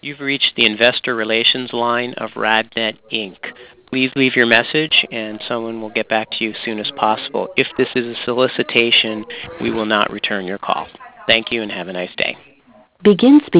You've reached the investor relations line of RadNet Inc. Please leave your message and someone will get back to you as soon as possible. If this is a solicitation, we will not return your call. Thank you and have a nice day. Begin speaking.